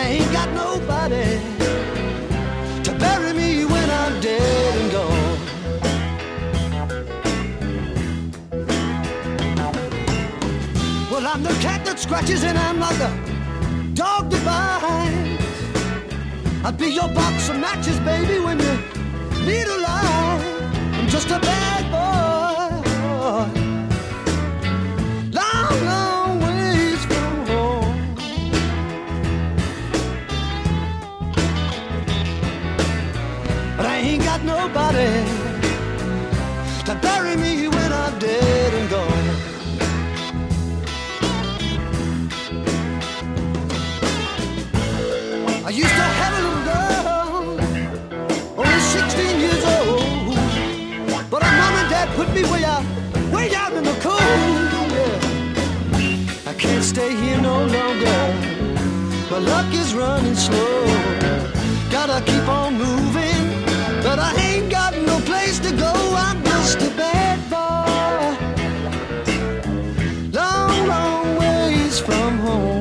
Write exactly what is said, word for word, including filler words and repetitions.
ain't got nobody to bury me when I'm dead and gone. Well, I'm the cat that scratches and I'm like the dog that bites. I'll be your box of matches, baby, when you need a light. I'm just a bad boy, long, long ways from home. But I ain't got nobody to bury me when I'm dead and gone. I used to have a little girl, only sixteen years old, but her mom and dad put me way out, way out in the cold. Yeah. I can't stay here no longer, my luck is running slow. Gotta keep on moving, but I ain't got no place to go. I'm just a bad boy, long, long ways from home.